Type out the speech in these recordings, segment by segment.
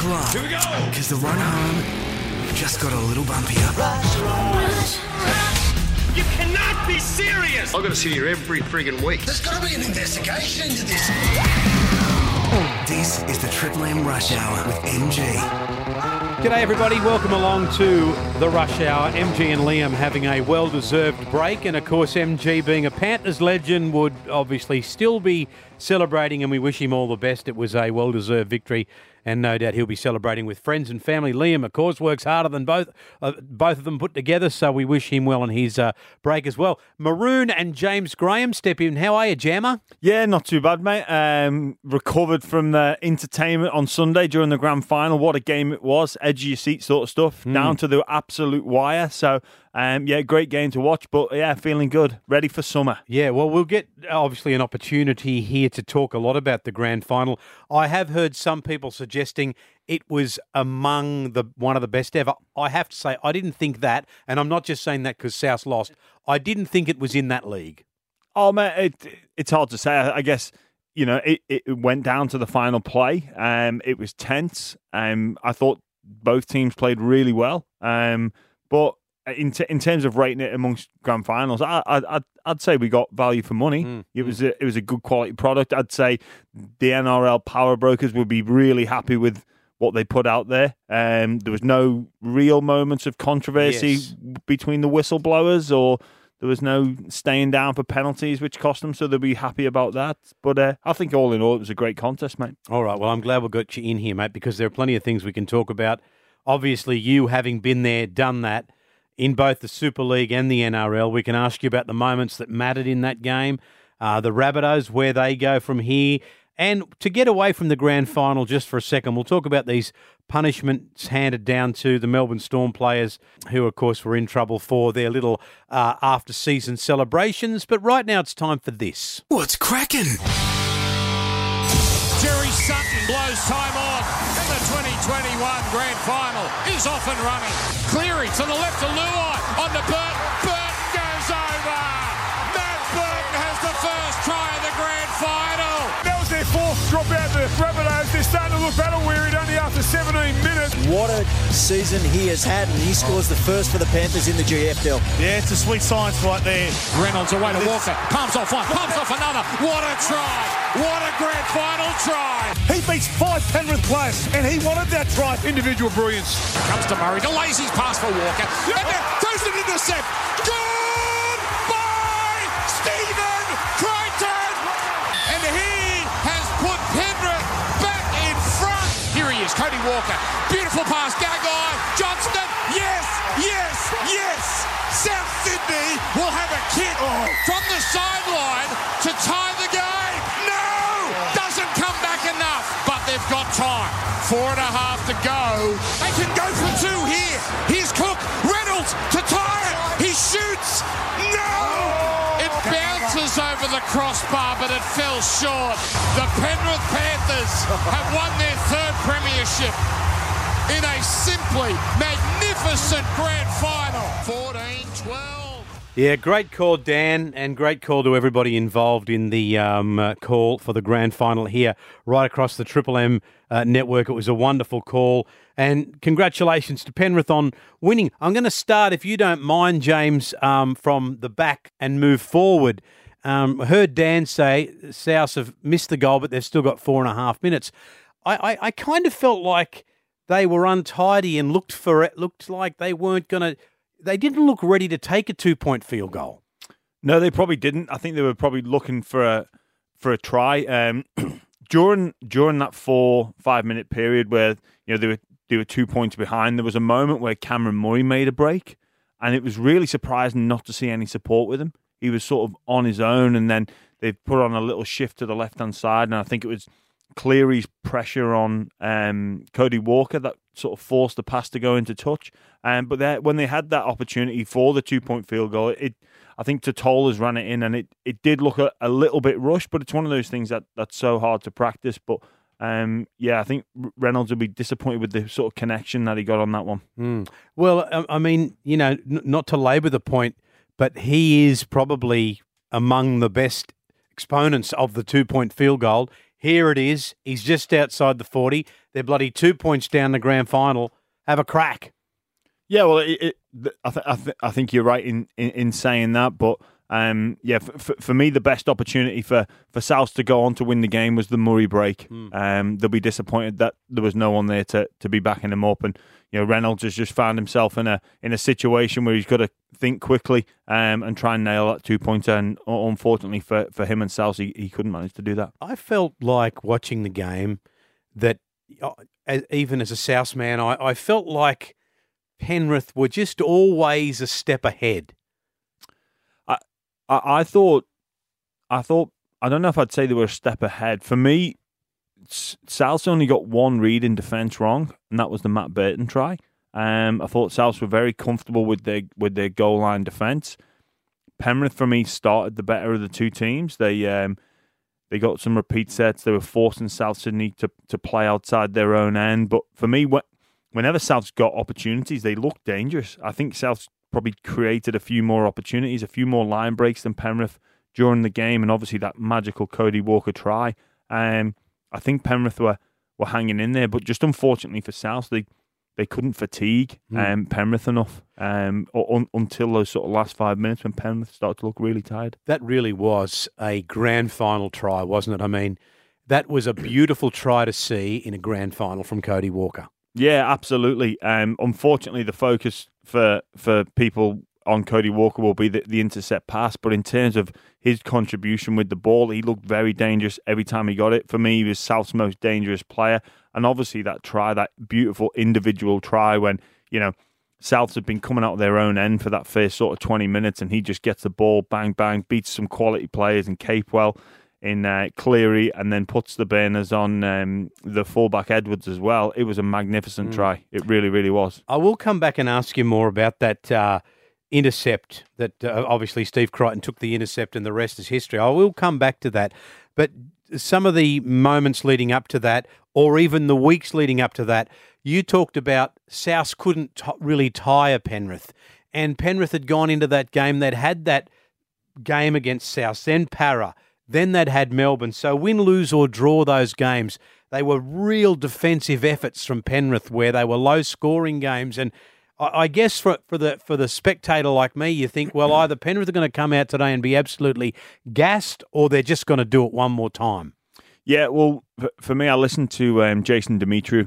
Buckle up. Here we go. Because the run home just got a little bumpier. You cannot be serious! I've got to sit here every friggin' week. There's got to be an investigation into this. This is the Triple M Rush Hour with MG. G'day everybody, welcome along to the Rush Hour. MG and Liam having a well-deserved break, and of course MG, being a Panthers legend, would obviously still be celebrating, and we wish him all the best. It was a well-deserved victory, and no doubt he'll be celebrating with friends and family. Liam, of course, works harder than both of them put together, so we wish him well on his break as well. Maroon and James Graham step in. How are you, Jammer? Yeah, not too bad, mate. Recovered from the entertainment on Sunday during the grand final. What a game it was. Edge of your seat sort of stuff, down to the absolute wire. So, yeah, great game to watch, but yeah, feeling good. Ready for summer. Yeah, well, we'll get obviously an opportunity here to talk a lot about the grand final. I have heard some people suggesting it was among one of the best ever. I have to say, I didn't think that, and I'm not just saying that because South lost. I didn't think it was in that league. Oh, man, it's hard to say. I guess, you know, it went down to the final play. It was tense. I thought both teams played really well. But in terms of rating it amongst grand finals, I'd say we got value for money. It was a good quality product. I'd say the NRL power brokers would be really happy with what they put out there. There was no real moments of controversy between the whistleblowers, or there was no staying down for penalties, which cost them, so they'll be happy about that. But I think all in all, it was a great contest, mate. All right, well, I'm glad we got you in here, mate, because there are plenty of things we can talk about. Obviously, you having been there, done that, in both the Super League and the NRL, we can ask you about the moments that mattered in that game, the Rabbitohs, where they go from here. And to get away from the grand final just for a second, we'll talk about these punishments handed down to the Melbourne Storm players who, of course, were in trouble for their little after-season celebrations. But right now it's time for this. What's cracking? Jerry Sutton blows time on, and the 2021 grand final is off and running. Cleary to the left of Luai, on to Burton. Burton goes over. Matt Burton has the first try of the grand final. That was their fourth drop out the Rabbitohs. They're starting to look battle-wearied only after 17 minutes. What a season he has had, and he scores the first for the Panthers in the GFL. Yeah, it's a sweet science right there. Reynolds away to Walker, pumps off one, pumps off another. What a try! What a grand final try! He beats 5 Penrith players, and he wanted that try. Individual brilliance. Comes to Murray, delays his pass for Walker, and then throws it intercept. Good by Stephen Crichton! And he has put Penrith back in front. Here he is, Cody Walker. Beautiful pass, Gagai, Johnston. Yes, yes, yes! South Sydney will have a kick from the sideline to tie the game. No! Doesn't come back enough, but they've got time. 4.5 to go. They can go for 2 here. Here's Cook. Reynolds to tie it. He shoots. No! It bounces over the crossbar, but it fell short. The Penrith Panthers have won their 3rd premiership in a simply magnificent grand final. 14-12. Yeah, great call, Dan, and great call to everybody involved in the call for the grand final here, right across the Triple M network. It was a wonderful call, and congratulations to Penrith on winning. I'm going to start, if you don't mind, James, from the back and move forward. Heard Dan say South have missed the goal, but they've still got 4.5 minutes. I kind of felt like they were untidy and looked like they weren't going to. They didn't look ready to take a 2-point field goal. No, they probably didn't. I think they were probably looking for a try. During that 4-5 minute period where they were 2 points behind, there was a moment where Cameron Murray made a break, and it was really surprising not to see any support with him. He was sort of on his own, and then they put on a little shift to the left-hand side, and I think it was Cleary's pressure on Cody Walker that sort of forced the pass to go into touch. But when they had that opportunity for the 2-point field goal, I think Totola's ran it in, and it did look a little bit rushed, but it's one of those things that's so hard to practice. But I think Reynolds will be disappointed with the sort of connection that he got on that one. Well, I mean, not to labour the point, but he is probably among the best exponents of the 2-point field goal. Here it is. He's just outside the 40. They're bloody 2 points down the grand final. Have a crack. Yeah, well, I think you're right in saying that, but for me, the best opportunity for Souths to go on to win the game was the Murray break. They'll be disappointed that there was no one there to be backing him up, and Reynolds has just found himself in a situation where he's got to think quickly and try and nail that 2 pointer. And unfortunately for him and Souths, he couldn't manage to do that. I felt like watching the game that even as a Souths man, I felt like Penrith were just always a step ahead. I thought, I don't know if I'd say they were a step ahead. For me, Souths only got one read in defence wrong, and that was the Matt Burton try. I thought Souths were very comfortable with their goal line defence. Penrith, for me, started the better of the two teams. They got some repeat sets. They were forcing South Sydney to play outside their own end. But for me, whenever Souths got opportunities, they looked dangerous. I think Souths probably created a few more opportunities, a few more line breaks than Penrith during the game, and obviously that magical Cody Walker try. I think Penrith were hanging in there, but just unfortunately for South, they couldn't fatigue Penrith enough until those sort of last 5 minutes when Penrith started to look really tired. That really was a grand final try, wasn't it? I mean, that was a beautiful try to see in a grand final from Cody Walker. Yeah, absolutely. Unfortunately, the focus for people on Cody Walker will be the intercept pass, but in terms of his contribution with the ball, he looked very dangerous every time he got it. For me, he was South's most dangerous player, and obviously that try, that beautiful individual try when, Souths have been coming out of their own end for that first sort of 20 minutes, and he just gets the ball, bang, bang, beats some quality players in Capewell, in Cleary, and then puts the burners on the fullback Edwards as well. It was a magnificent try. It really, really was. I will come back and ask you more about that intercept that obviously Steve Crichton took the intercept and the rest is history. I will come back to that. But some of the moments leading up to that, or even the weeks leading up to that, you talked about Souths couldn't really tire Penrith. And Penrith had gone into that game. They'd had that game against Souths, then Para, then they'd had Melbourne. So win, lose or draw those games, they were real defensive efforts from Penrith where they were low-scoring games. And I guess for the spectator like me, you think, well, either Penrith are going to come out today and be absolutely gassed or they're just going to do it one more time. Yeah, well, for me, I listened to Jason Demetriou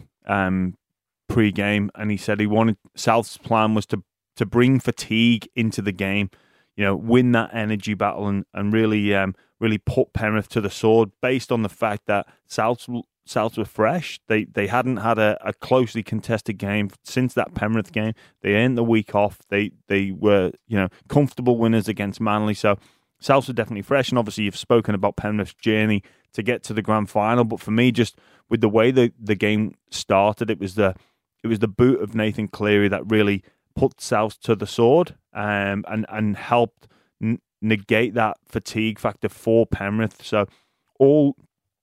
pre-game, and he said South's plan was to bring fatigue into the game, win that energy battle and really put Penrith to the sword based on the fact that Souths were fresh. They hadn't had a closely contested game since that Penrith game. They earned the week off. They were comfortable winners against Manly. So Souths were definitely fresh. And obviously you've spoken about Penrith's journey to get to the grand final. But for me, just with the way the game started, it was the boot of Nathan Cleary that really put Souths to the sword and helped negate that fatigue factor for Penrith. So all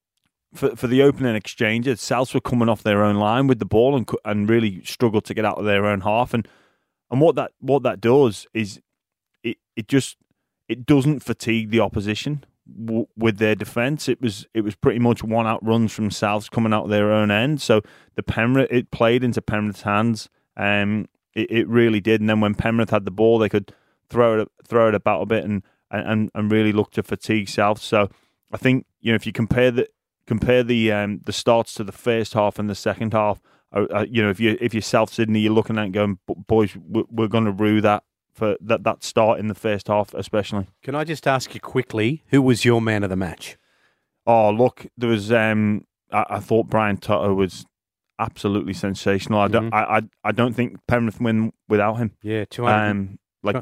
for the opening exchanges, Souths were coming off their own line with the ball and really struggled to get out of their own half. And what that does is it doesn't fatigue the opposition with their defence. It was pretty much one out runs from Souths coming out of their own end. So it played into Penrith's hands. It really did. And then when Penrith had the ball, they could throw it about a bit and really look to fatigue Souths. So I think if you compare the starts to the first half and the second half, if you're South Sydney, you're looking at it going, boys, we're going to rue that for that start in the first half, especially. Can I just ask you quickly, who was your man of the match? Oh, look, there was. I thought Brian Toto was absolutely sensational. I don't think Penrith win without him. Yeah, 200.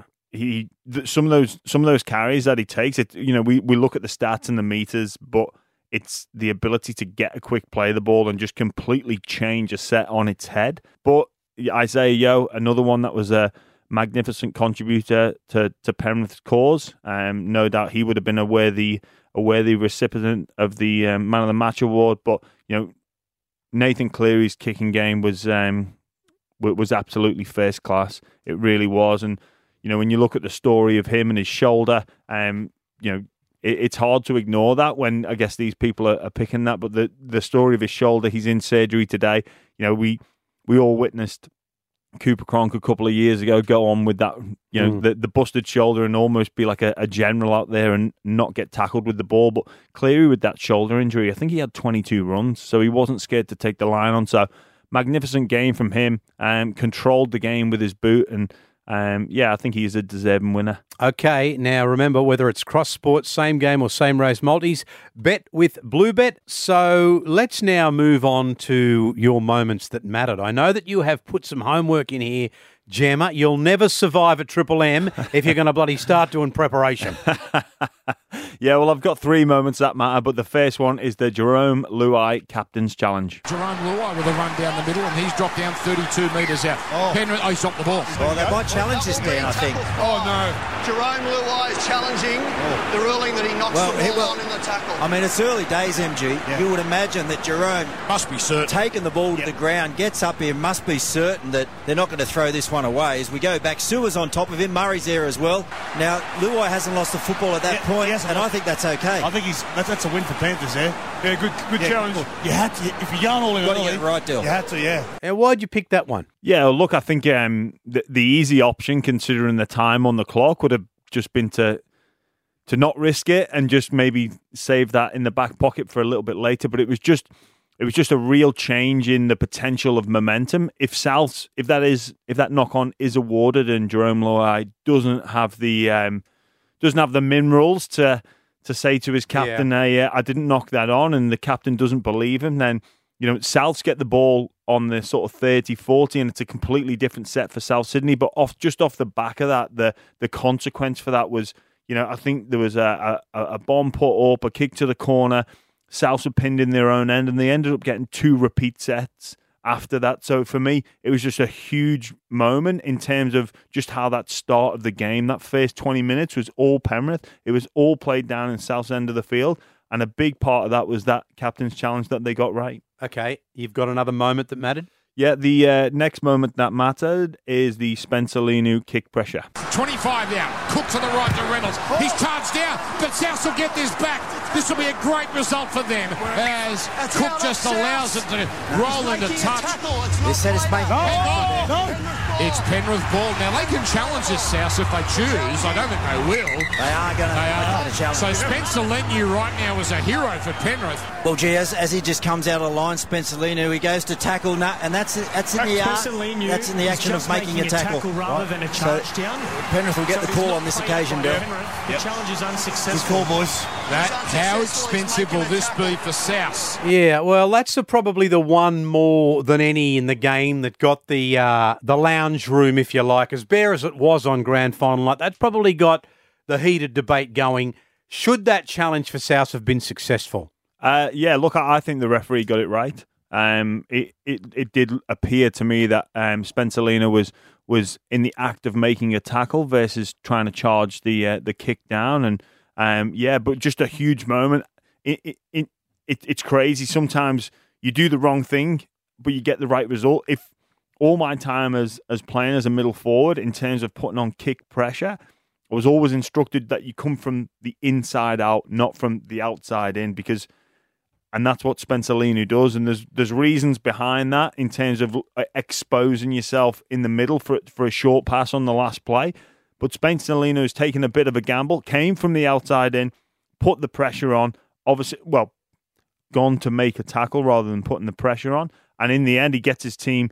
Some of those carries that he takes. We look at the stats and the meters, but it's the ability to get a quick play of the ball and just completely change a set on its head. But Isaiah Yeo, another one that was a magnificent contributor to Penrith's cause. No doubt he would have been a worthy recipient of the Man of the Match award. But Nathan Cleary's kicking game was absolutely first class. It really was. And when you look at the story of him and his shoulder, it's hard to ignore that when I guess these people are picking that. But the story of his shoulder, he's in surgery today. We all witnessed Cooper Cronk a couple of years ago go on with that, the busted shoulder and almost be like a general out there and not get tackled with the ball. But Cleary with that shoulder injury, I think he had 22 runs, so he wasn't scared to take the line on. So magnificent game from him, controlled the game with his boot, and I think he is a deserving winner. Okay, now remember, whether it's cross sports, same game or same race multis, bet with Bluebet. So let's now move on to your moments that mattered. I know that you have put some homework in here, Gemma. You'll never survive a Triple M if you're going to bloody start doing preparation. Yeah, well, I've got 3 moments that matter, but the first one is the Jarome Luai Captain's Challenge. Jarome Luai with a run down the middle, and he's dropped down 32 metres out. Penrith, he's dropped the ball. Oh, they might challenge this, Dan, I think. Oh, no. Jerome Luai is challenging the ruling that he knocks the ball on in the tackle. I mean, it's early days, MG. Yeah. You would imagine that Jerome must be certain. Taking the ball to the ground, gets up here, must be certain that they're not going to throw this one away. As we go back, Sewer's on top of him, Murray's there as well. Now, Luai hasn't lost the football at that point, and I think that's okay. I think that's a win for Panthers there. Yeah, good challenge. You had to, if you're going all in, got to get it right, Dill. You had to, yeah. And why'd you pick that one? Yeah, look, I think the easy option, considering the time on the clock, would have just been to not risk it and just maybe save that in the back pocket for a little bit later. But it was just a real change in the potential of momentum. If that knock on is awarded and Jarome Luai doesn't have the minerals to say to his captain, I didn't knock that on, and the captain doesn't believe him, then Souths get the ball on the sort of 30-40, and it's a completely different set for South Sydney. But off the back of that, the consequence for that was, I think there was a bomb put up, a kick to the corner. Souths were pinned in their own end, and they ended up getting 2 repeat sets after that. So for me, it was just a huge moment in terms of just how that start of the game, that first 20 minutes was all Penrith. It was all played down in South's end of the field. And a big part of that was that captain's challenge that they got right. Okay, you've got another moment that mattered? Yeah, the next moment that mattered is the Spencer Leniu kick pressure. 25 now. Cook to the right to Reynolds. He's charged down, but South will get this back. This will be a great result for them as Cook just allows it to roll into touch. This set is made. It's Penrith ball. Now, they can challenge this, South, if they choose. I don't think they will. They are going to challenge. So Spencer Leniu right now is a hero for Penrith. Well, gee, as he just comes out of the line, Spencer Leniu, he goes to tackle, and that's in the action of making a tackle rather than a charge down. Penrith will get the call on this occasion, Bill. The challenge is unsuccessful. Good call, boys. How expensive will this be for South? Yeah, well, that's probably the one more than any in the game that got the lounge room, if you like, as bare as it was on grand final night. That probably got the heated debate going. Should that challenge for South have been successful? Yeah, look, I think the referee got it right. It did appear to me that Spencer Leniu was in the act of making a tackle versus trying to charge the kick down, and but just a huge moment. It's crazy. Sometimes you do the wrong thing, but you get the right result. If all my time as playing as a middle forward in terms of putting on kick pressure, I was always instructed that you come from the inside out, not from the outside in, and that's what Spencer Leniu does. And there's reasons behind that in terms of exposing yourself in the middle for a short pass on the last play. But Spencer Leniu has taken a bit of a gamble, came from the outside in, put the pressure on, obviously, gone to make a tackle rather than putting the pressure on. And in the end, he gets his team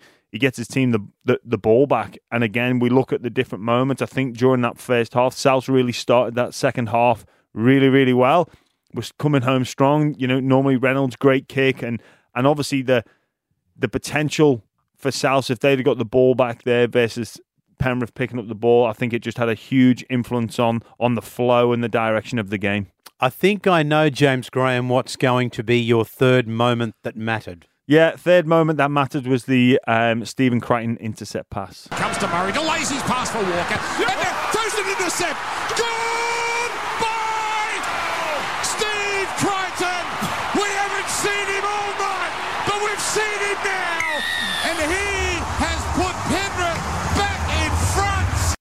the ball back. And again, we look at the different moments. I think during that first half, South really started that second half really, really well. Was coming home strong. Normally Reynolds, great kick. And obviously the potential for South, if they'd have got the ball back there versus Penrith picking up the ball, I think it just had a huge influence on the flow and the direction of the game. I think I know, James Graham, what's going to be your third moment that mattered. Yeah, third moment that mattered was the Stephen Crichton intercept pass. Comes to Murray, delays his pass for Walker, and then throws an intercept. Good by Steve Crichton. We haven't seen him all night, but we've seen him now, and he has put Penrith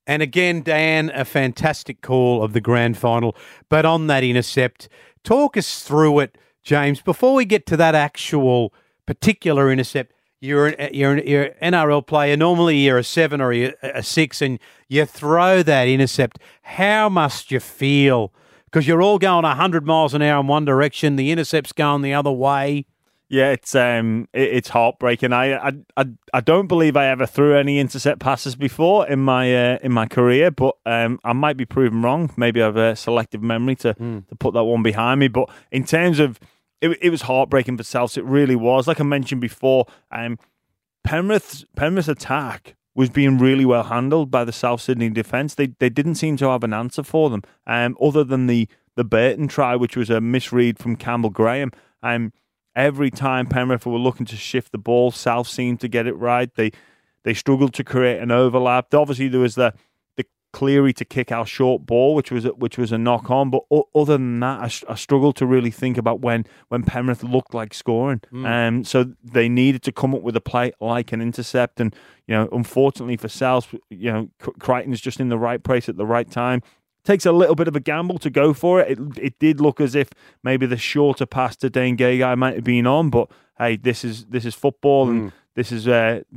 And again, Dan, a fantastic call of the grand final. But on that intercept, talk us through it, James. Before we get to that actual particular intercept, you're an NRL player. Normally you're a 7 or a 6, and you throw that intercept. How must you feel? Because you're all going 100 miles an hour in one direction. The intercept's going the other way. Yeah, it's heartbreaking. I don't believe I ever threw any intercept passes before in my career, but I might be proven wrong. Maybe I have a selective memory to put that one behind me. But in terms of it was heartbreaking for Souths. It really was. Like I mentioned before, Penrith's attack was being really well handled by the South Sydney defence. They didn't seem to have an answer for them, other than the Burton try, which was a misread from Campbell Graham. Every time Penrith were looking to shift the ball, South seemed to get it right. They struggled to create an overlap. Obviously, there was the Cleary to kick our short ball, which was a knock on. But other than that, I struggled to really think about when Penrith looked like scoring. So they needed to come up with a play like an intercept. And unfortunately for South, Crichton's just in the right place at the right time. Takes a little bit of a gamble to go for it. It did look as if maybe the shorter pass to Dane Gagai might have been on, but hey, this is football, and this is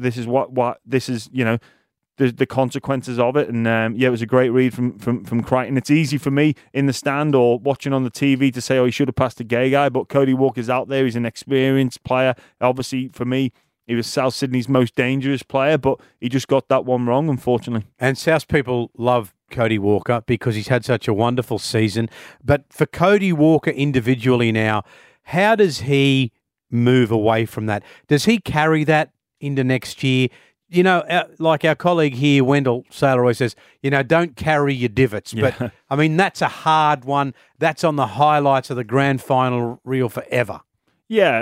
the consequences of it. And it was a great read from Crichton. It's easy for me in the stand or watching on the TV to say, oh, he should have passed to Gagai, but Cody Walker's out there. He's an experienced player. Obviously, for me, he was South Sydney's most dangerous player, but he just got that one wrong, unfortunately. And South people love Cody Walker because he's had such a wonderful season. But for Cody Walker individually now, how does he move away from that? Does he carry that into next year? Like our colleague here, Wendell Saylor, always says, don't carry your divots. Yeah. But, I mean, that's a hard one. That's on the highlights of the grand final reel forever. Yeah,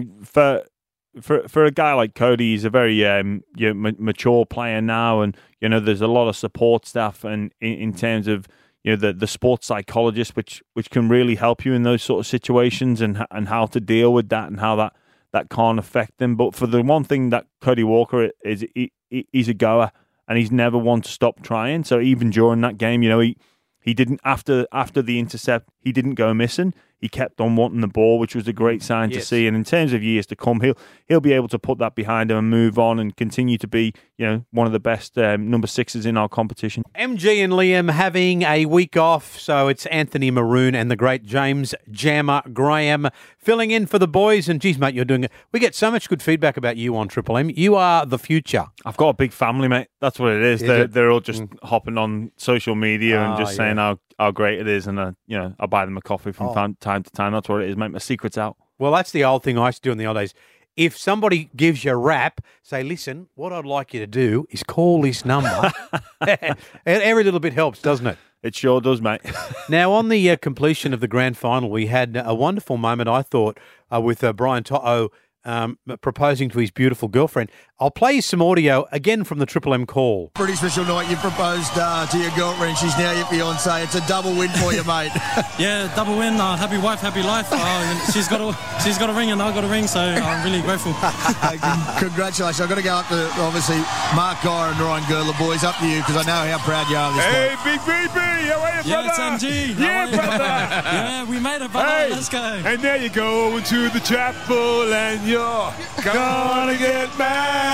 for a guy like Cody, he's a very mature player now, and there's a lot of support staff, and in terms of the sports psychologist, which can really help you in those sort of situations, and how to deal with that, and how that can't affect them. But for the one thing that Cody Walker is, he's a goer, and he's never one to stop trying. So even during that game, he didn't after the intercept, he didn't go missing. He kept on wanting the ball, which was a great sign to see. And in terms of years to come, he'll be able to put that behind him and move on and continue to be, one of the best number 6s in our competition. MG and Liam having a week off, so it's Anthony Maroon and the great James Jammer Graham filling in for the boys. And geez, mate, you're doing it. We get so much good feedback about you on Triple M. You are the future. I've got a big family, mate. That's what it is. They're all just hopping on social media and just saying how great it is, and I buy them a coffee from time to time. That's what it is, mate. My secret's out. Well, that's the old thing I used to do in the old days. If somebody gives you a rap, say, listen, what I'd like you to do is call this number. Every little bit helps, doesn't it? It sure does, mate. Now, on the completion of the grand final, we had a wonderful moment, I thought, with Brian To'o proposing to his beautiful girlfriend. I'll play you some audio again from the Triple M call. Pretty special night. You proposed to your girlfriend. She's now your fiancée. It's a double win for you, mate. Yeah, double win. Happy wife, happy life. She's got a ring and I've got a ring, so I'm really grateful. Congratulations. I've got to go up to, obviously, Mark Geyer and Ryan Gerler. Boys, up to you, because I know how proud you are of this Hey, one. Big BB, how are you, brother? Yeah, it's MG. Yeah, brother. Yeah, we made it, brother. Hey, let's go. And there you go into the chapel, and you're gonna get married.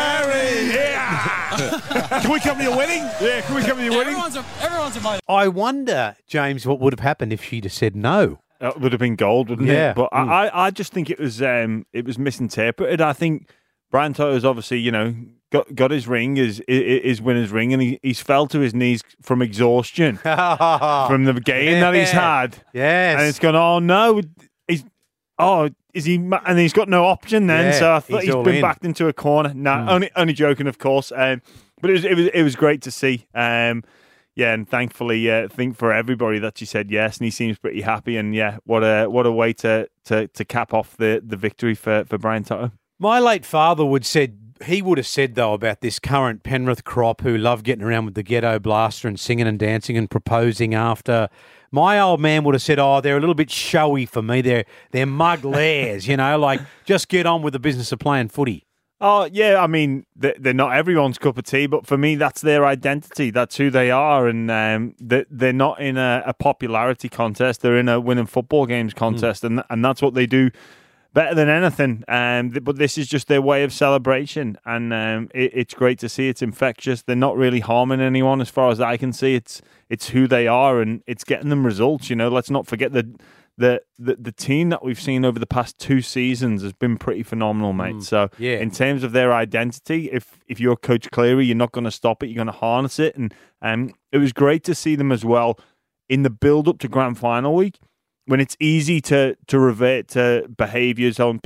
Yeah. Can we come to your wedding? Yeah, can we come to your wedding? Everyone's invited. I wonder, James, what would have happened if she'd have said no. It would have been gold, wouldn't Yeah. it? But I just think it was misinterpreted. I think Brian To'o's obviously, got his ring, his winner's ring, and he's fell to his knees from exhaustion from the game that he's had. Yes. And it's gone, oh no, is he? And he's got no option then. Yeah, so I thought he's he's all been in. backed into a corner. No, only joking, of course. But it was great to see. And thankfully, I think for everybody that she said yes, and he seems pretty happy. And what a way to cap off the victory for Brian To'o. My late father would have said, though, about this current Penrith crop who love getting around with the ghetto blaster and singing and dancing and proposing after. My old man would have said, they're a little bit showy for me. They're mug lairs, like just get on with the business of playing footy. Oh, yeah, I mean, they're not everyone's cup of tea, but for me, that's their identity. That's who they are, and they're not in a popularity contest. They're in a winning football games contest, and that's what they do better than anything. But this is just their way of celebration, and it's great to see. It's infectious. They're not really harming anyone as far as I can see. It's who they are, and it's getting them results. Let's not forget the team that we've seen over the past 2 seasons has been pretty phenomenal, mate. So in terms of their identity, if you're Coach Cleary, you're not going to stop it. You're going to harness it. And it was great to see them as well in the build-up to Grand Final week, when it's easy to revert to behaviours on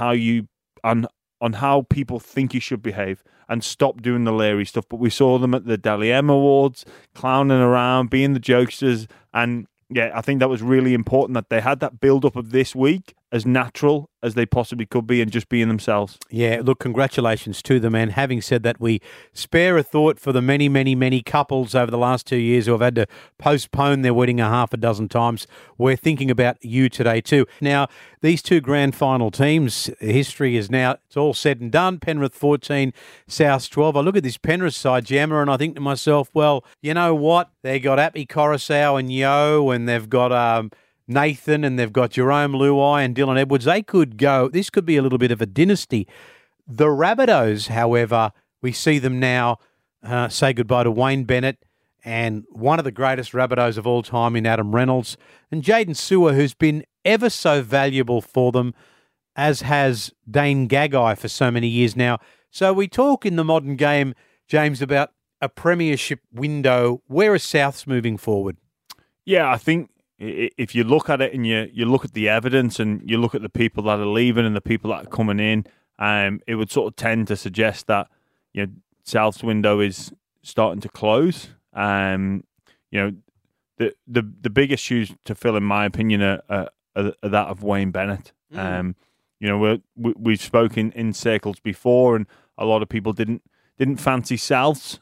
how people think you should behave and stop doing the Leary stuff. But we saw them at the Dally M Awards, clowning around, being the jokesters, and yeah, I think that was really important that they had that build-up of this week as natural as they possibly could be and just being themselves. Yeah, look, congratulations to them. And having said that, we spare a thought for the many, many, many couples over the last 2 years who have had to postpone their wedding a half a dozen times. We're thinking about you today too. Now, these 2 grand final teams, history is now, it's all said and done. Penrith 14, South 12. I look at this Penrith side, Jammer, and I think to myself, well, you know what? They got Appy Coruscant and Yo, and they've got Nathan, and they've got Jerome Luai and Dylan Edwards. They could go, this could be a little bit of a dynasty. The Rabbitohs, however, we see them now say goodbye to Wayne Bennett and one of the greatest Rabbitohs of all time in Adam Reynolds, and Jaden Sewer, who's been ever so valuable for them, as has Dane Gagai for so many years now. So we talk in the modern game, James, about a premiership window. Where are Souths moving forward? Yeah, I think if you look at it and you look at the evidence and you look at the people that are leaving and the people that are coming in, it would sort of tend to suggest that South's window is starting to close. The biggest shoes to fill, in my opinion, are that of Wayne Bennett. We've spoken in circles before, and a lot of people didn't fancy Souths.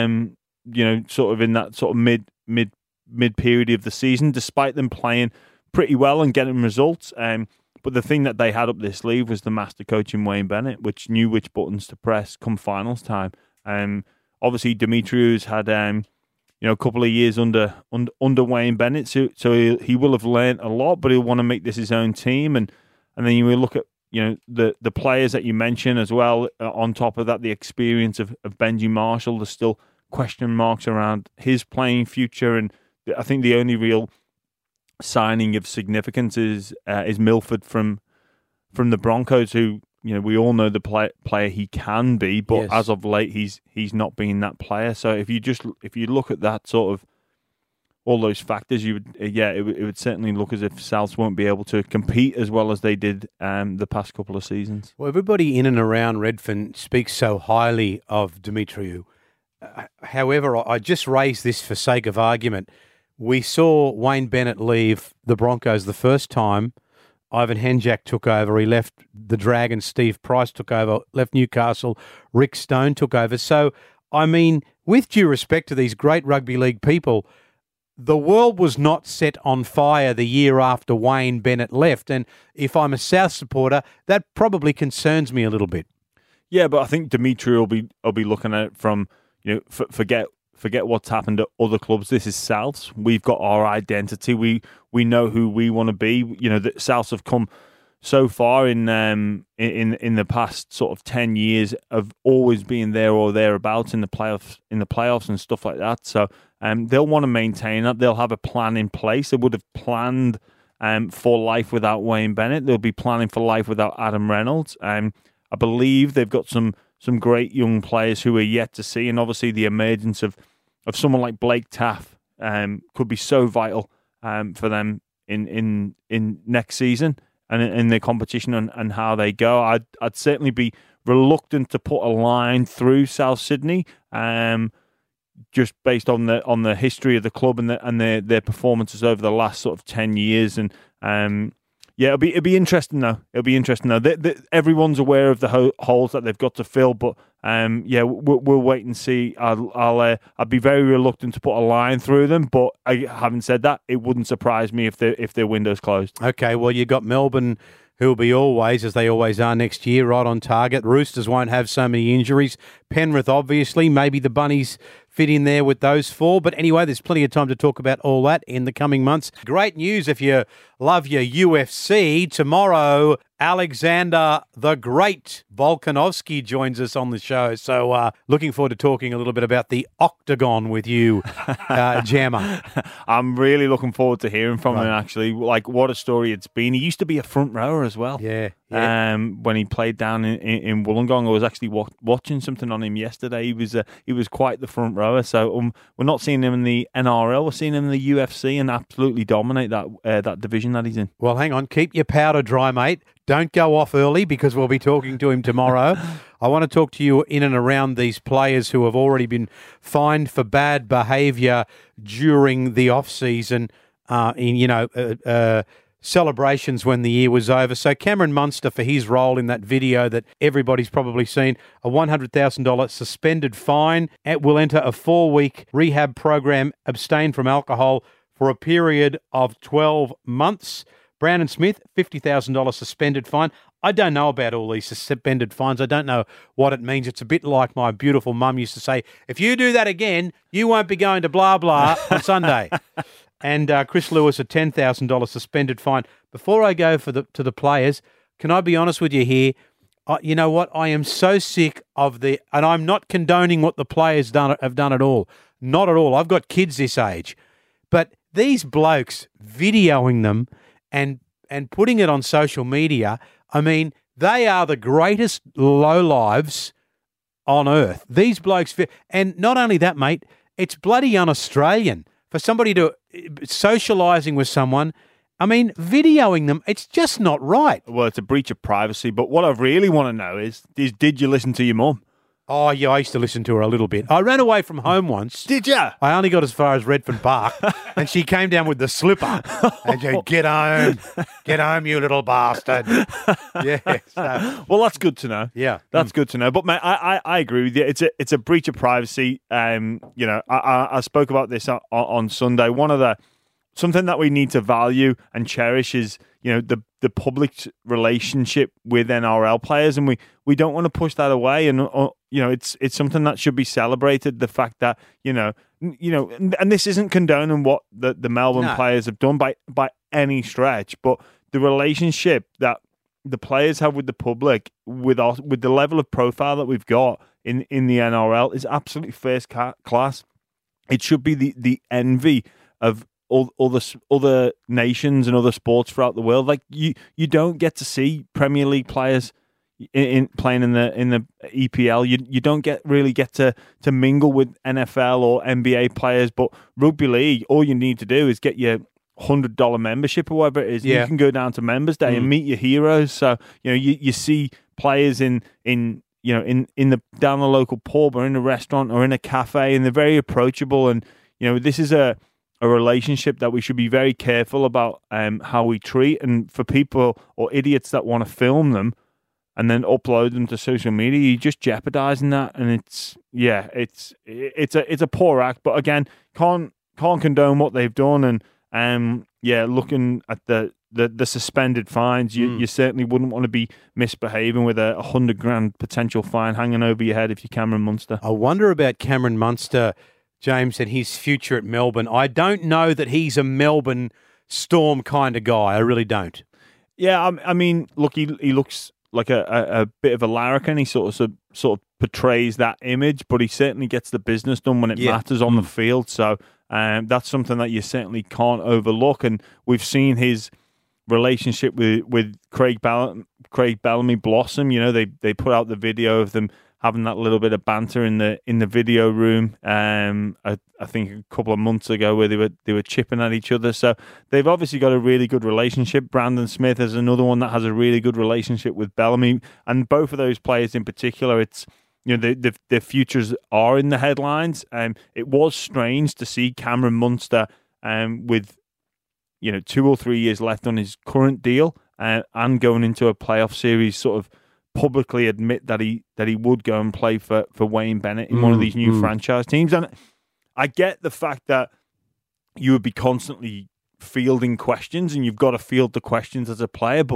Sort of in that sort of mid period of the season, despite them playing pretty well and getting results. But the thing that they had up their sleeve was the master coach in Wayne Bennett, which knew which buttons to press come finals time. Obviously, Demetriou's had a couple of years under Wayne Bennett, so he will have learned a lot, but he'll want to make this his own team. And then you will look at the players that you mentioned as well. On top of that, the experience of Benji Marshall. There's still question marks around his playing future, and I think the only real signing of significance is Milford from the Broncos, who we all know the player he can be, but yes, as of late he's not been that player. So if you look at that sort of all those factors, it would certainly look as if Souths won't be able to compete as well as they did the past couple of seasons. Well, everybody in and around Redfern speaks so highly of Demetriou. However, I just raised this for sake of argument. We saw Wayne Bennett leave the Broncos the first time. Ivan Henjak took over. He left the Dragons. Steve Price took over, left Newcastle. Rick Stone took over. So, I mean, with due respect to these great rugby league people, the world was not set on fire the year after Wayne Bennett left. And if I'm a South supporter, that probably concerns me a little bit. Yeah, but I think Demetriou will be looking at it from, forget what's happened at other clubs. This is Souths. We've got our identity. We know who we want to be. The Souths have come so far in the past sort of 10 years of always being there or thereabouts in the playoffs and stuff like that. So they'll want to maintain that. They'll have a plan in place. They would have planned for life without Wayne Bennett. They'll be planning for life without Adam Reynolds. I believe they've got some great young players who are yet to see, and obviously the emergence of someone like Blake Taaffe could be so vital for them in next season and in their competition and how they go. I'd certainly be reluctant to put a line through South Sydney, just based on the history of the club and their performances over the last sort of 10 years. And it'll be interesting though. Everyone's aware of the holes that they've got to fill, but we'll wait and see. I'd be very reluctant to put a line through them, but having said that, it wouldn't surprise me if their window's closed. Okay, well, you got Melbourne who'll be always, as they always are next year, right on target. Roosters won't have so many injuries. Penrith, obviously. Maybe the Bunnies fit in there with those four. But anyway, there's plenty of time to talk about all that in the coming months. Great news if you love your UFC. Tomorrow, Alexander the Great Volkanovski joins us on the show. So looking forward to talking a little bit about the octagon with you, Jammer. I'm really looking forward to hearing from him, actually. Like, what a story it's been. He used to be a front rower as well. Yeah. When he played down in Wollongong, I was actually watching something on him yesterday. He was quite the front rower. So we're not seeing him in the NRL. We're seeing him in the UFC and absolutely dominate that division that he's in. Well, hang on. Keep your powder dry, mate. Don't go off early because we'll be talking to him tomorrow. I want to talk to you in and around these players who have already been fined for bad behaviour during the off-season in celebrations when the year was over. So Cameron Munster, for his role in that video that everybody's probably seen, a $100,000 suspended fine, will enter a 4-week rehab program, abstain from alcohol for a period of 12 months. Brandon Smith, $50,000 suspended fine. I don't know about all these suspended fines. I don't know what it means. It's a bit like my beautiful mum used to say, if you do that again, you won't be going to blah, blah on Sunday. And Chris Lewis, a $10,000 suspended fine. Before I go to the players, can I be honest with you here? You know what? I am so sick of and I'm not condoning what the players have done at all. Not at all. I've got kids this age. But these blokes videoing them and putting it on social media, I mean, they are the greatest lowlives on earth. These blokes, and not only that, mate, it's bloody un-Australian for somebody to socialising with someone. I mean, videoing them, it's just not right. Well, it's a breach of privacy. But what I really want to know is did you listen to your mum? Oh, yeah, I used to listen to her a little bit. I ran away from home once. Did you? I only got as far as Redfern Park, and she came down with the slipper and said, get home, you little bastard. Yeah. So. Well, that's good to know. Yeah. That's good to know. But, mate, I agree with you. It's a breach of privacy. I spoke about this on Sunday. Something that we need to value and cherish is, the public relationship with NRL players, and we don't want to push that away. And it's something that should be celebrated. The fact that and this isn't condoning what the Melbourne players have done by any stretch, but the relationship that the players have with the public, with the level of profile that we've got in the NRL, is absolutely first class. It should be the envy of other nations and other sports throughout the world. Like you don't get to see Premier League players playing in the EPL. You don't really get to mingle with NFL or NBA players. But rugby league, all you need to do is get your $100 membership or whatever it is. Yeah. You can go down to Members Day and meet your heroes. So you see players in the down the local pub or in a restaurant or in a cafe, and they're very approachable. And this is a relationship that we should be very careful about how we treat. And for people or idiots that want to film them and then upload them to social media, you're just jeopardizing that. And it's a poor act. But again, can't condone what they've done. And looking at the suspended fines, you certainly wouldn't want to be misbehaving with a $100,000 potential fine hanging over your head if you're Cameron Munster. I wonder about Cameron Munster, James, and his future at Melbourne. I don't know that he's a Melbourne Storm kind of guy. I really don't. Yeah, I mean, look, he looks like a bit of a larrikin. He sort of portrays that image, but he certainly gets the business done when it matters on the field. So that's something that you certainly can't overlook. And we've seen his relationship with Craig Bellamy blossom. They put out the video of them having that little bit of banter in the video room. I think a couple of months ago, where they were chipping at each other. So they've obviously got a really good relationship. Brandon Smith is another one that has a really good relationship with Bellamy, and both of those players in particular, it's their futures are in the headlines. It was strange to see Cameron Munster with 2 or 3 years left on his current deal and going into a playoff series, sort of publicly admit that he would go and play for Wayne Bennett in one of these new franchise teams. And I get the fact that you would be constantly fielding questions, and you've got to field the questions as a player, but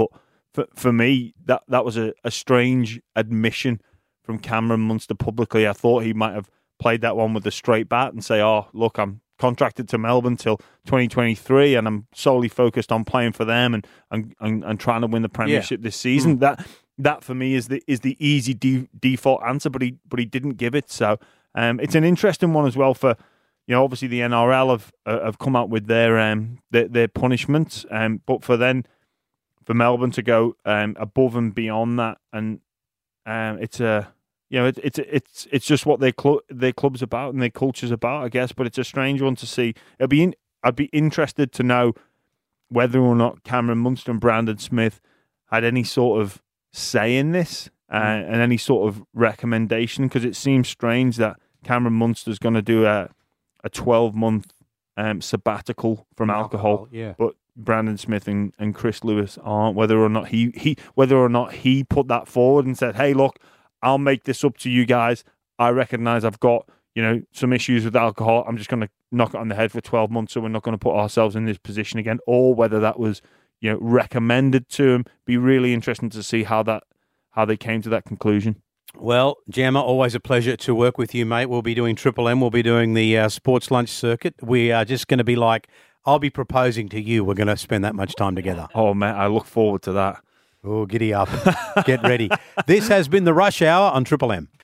for me, that was a strange admission from Cameron Munster publicly. I thought he might have played that one with a straight bat and say, oh, look, I'm contracted to Melbourne till 2023 and I'm solely focused on playing for them and trying to win the premiership this season. That for me is the easy default answer, but he didn't give it. So it's an interesting one as well for, obviously the NRL have come out with their punishments, but for Melbourne to go above and beyond that, and it's just what their club's about and their culture's about, I guess. But it's a strange one to see. I'd be interested to know whether or not Cameron Munster and Brandon Smith had any sort of say in this and any sort of recommendation, because it seems strange that Cameron Munster's going to do a 12-month sabbatical from alcohol, but Brandon Smith and Chris Lewis aren't. Whether or not he put that forward and said, "Hey, look, I'll make this up to you guys. I recognise I've got some issues with alcohol. I'm just going to knock it on the head for 12 months, so we're not going to put ourselves in this position again." Or whether that was recommended to him. Be really interesting to see how they came to that conclusion. Well, Jammer, always a pleasure to work with you, mate. We'll be doing Triple M. We'll be doing the sports lunch circuit. We are just going to be like, I'll be proposing to you. We're going to spend that much time together. Oh, man, I look forward to that. Oh, giddy up. Get ready. This has been the Rush Hour on Triple M.